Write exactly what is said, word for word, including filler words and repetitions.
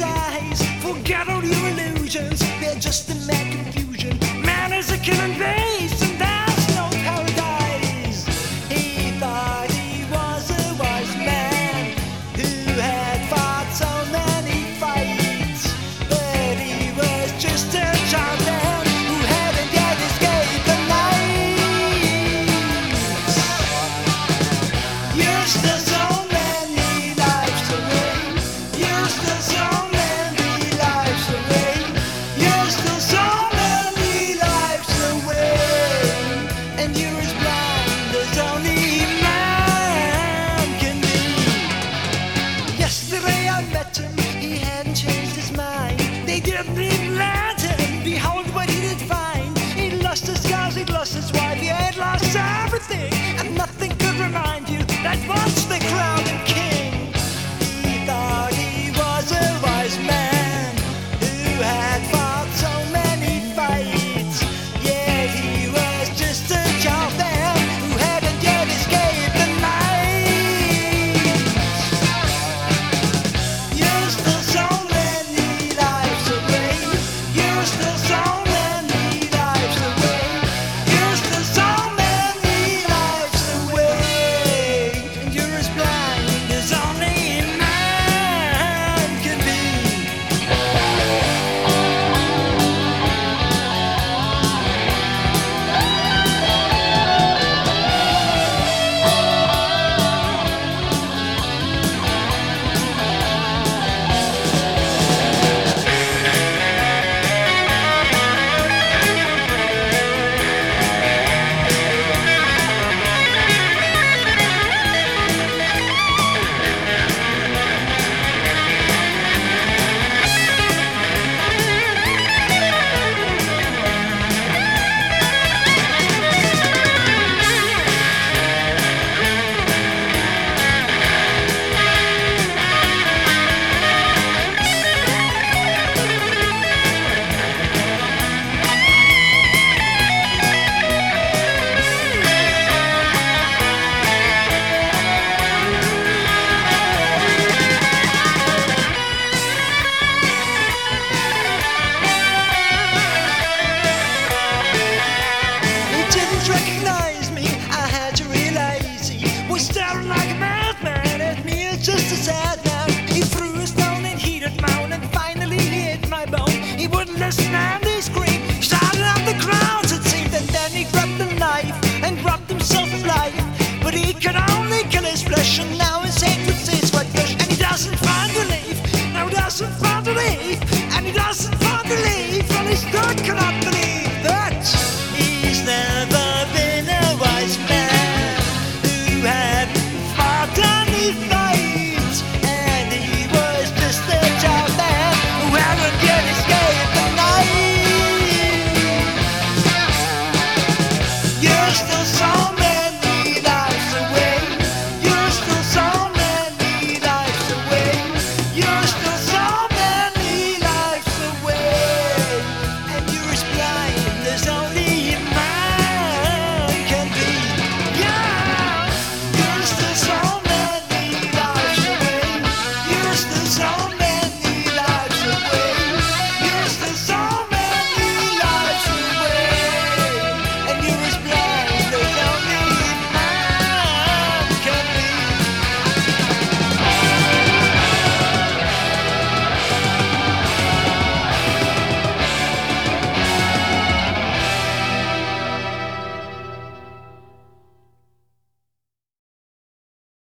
eyes. Forget all your illusions, they're just a mad confusion. Man is a killing beast, and there's no paradise. He thought he was a wise man who had fought so many fights, but he was just a child man who hadn't yet escaped the night. You're still so many lives away. You're still so many lives away. You're still so many lives away, and you're as blind as only man can be. Yesterday I met him, he hadn't changed his mind. They didn't even let him behold what he did find. He lost his scars, he'd lost his wife, he had lost everything, and nothing could remind you that once they crowned him king. He thought he was a wise man who had fought so many fights, yet he was just a child man who hadn't yet escaped the night. You're still so many lives away. You're still so many lives away. You're still so many lives away, and you're as blind as only man can be. He didn't recognize me, I had to realize he was staring like a madman at me. It's just a sad man. He threw a stone and he did moan, and finally he hit my bone. He wouldn't listen and he screamed, he shouted out the crowds it seemed, and then he grabbed the knife and robbed himself of life. But he could only kill his flesh, and now his hatred sees what flesh, and he doesn't find relief. Now he doesn't find relief, and he doesn't find relief, and he still cannot